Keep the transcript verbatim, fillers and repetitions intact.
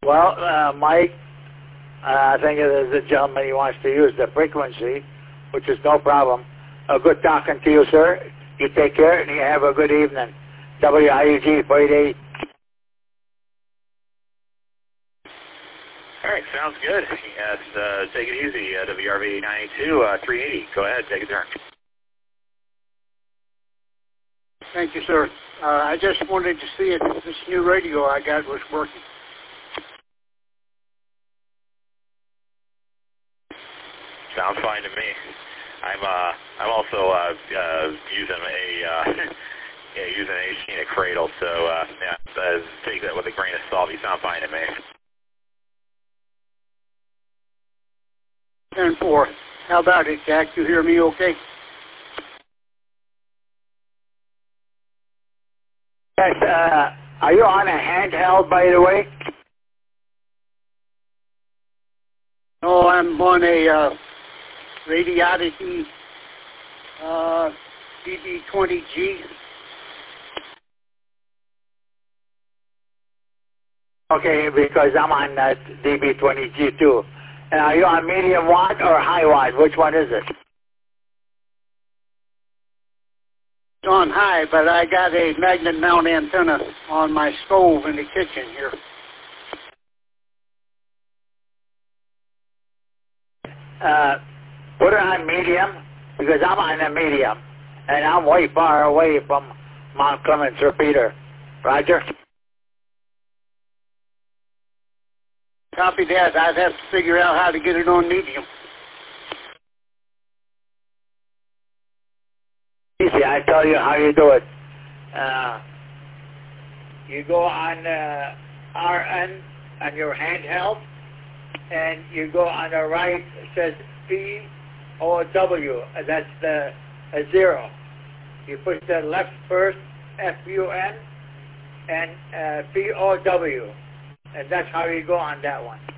Well, uh, Mike, uh, I think there's a gentleman he wants to use the frequency, which is no problem. Uh, good talking to you, sir. You take care and you have a good evening. W I U G forty-eight. All right, sounds good. Yes, uh, take it easy. Uh, W R V ninety-two, uh, three eighty. Go ahead, take a turn. Thank you, sir. Uh, I just wanted to see if this new radio I got was working. Sounds fine to me. I'm uh, I'm also uh, uh, using a uh, yeah, using a Sheena Cradle, so uh, yeah, uh, take that with a grain of salt. You sound fine to me. ten four. How about it, Jack? You hear me okay? Yes, uh, are you on a handheld, by the way? No, I'm on a uh, Radioddity uh, D B twenty G. Okay, because I'm on uh, D B twenty G too. And are you on medium watt or high watt? Which one is it? It's on high, but I got a magnet mount antenna on my stove in the kitchen here. Uh, put it on medium, because I'm on a medium, and I'm way far away from Mount Clemens or Peter. Roger? Copy that. I'd have to figure out how to get it on medium. Easy, I tell you how you do it. Uh, you go on uh, R N on your handheld, and you go on the right, it says P O W, that's the a zero. You push the left first, F U N, and uh, P O W, and that's how you go on that one.